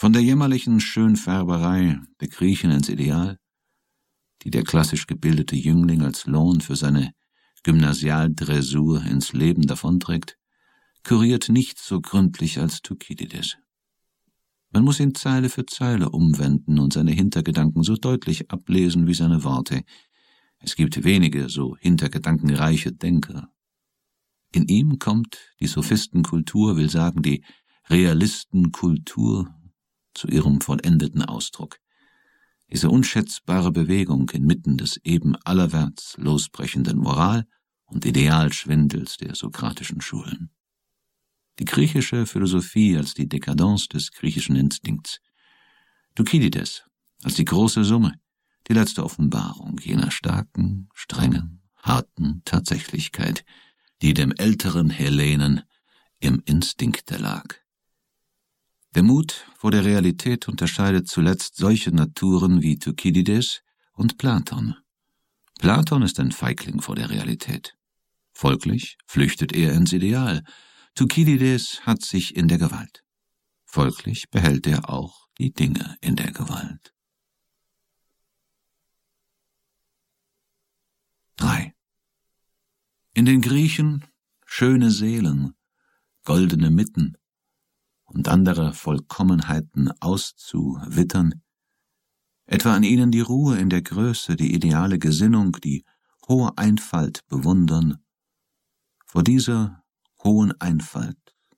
Von der jämmerlichen Schönfärberei der Griechen ins Ideal, die der klassisch gebildete Jüngling als Lohn für seine Gymnasialdressur ins Leben davonträgt, kuriert nichts so gründlich als Thukydides. Man muss ihn Zeile für Zeile umwenden und seine Hintergedanken so deutlich ablesen wie seine Worte. Es gibt wenige so hintergedankenreiche Denker. In ihm kommt die Sophistenkultur, will sagen die Realistenkultur, zu ihrem vollendeten Ausdruck. Diese unschätzbare Bewegung inmitten des eben allerwärts losbrechenden Moral- und Idealschwindels der sokratischen Schulen. Die griechische Philosophie als die Dekadence des griechischen Instinkts. Thukydides als die große Summe, die letzte Offenbarung jener starken, strengen, harten Tatsächlichkeit, die dem älteren Hellenen im Instinkte lag. Der Mut vor der Realität unterscheidet zuletzt solche Naturen wie Thukydides und Platon. Platon ist ein Feigling vor der Realität. Folglich flüchtet er ins Ideal. Thukydides hat sich in der Gewalt. Folglich behält er auch die Dinge in der Gewalt. 3. In den Griechen schöne Seelen, goldene Mitten und andere Vollkommenheiten auszuwittern, etwa an ihnen die Ruhe in der Größe, die ideale Gesinnung, die hohe Einfalt bewundern. Vor dieser hohen Einfalt,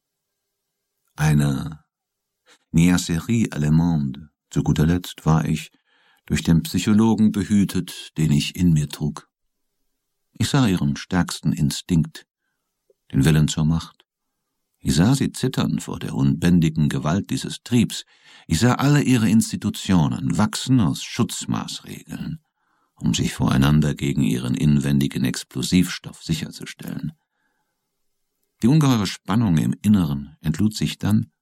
einer Niaiserie allemande, zu guter Letzt war ich durch den Psychologen behütet, den ich in mir trug. Ich sah ihren stärksten Instinkt, den Willen zur Macht. Ich sah sie zittern vor der unbändigen Gewalt dieses Triebs. Ich sah alle ihre Institutionen wachsen aus Schutzmaßregeln, um sich voreinander gegen ihren inwendigen Explosivstoff sicherzustellen. Die ungeheure Spannung im Inneren entlud sich dann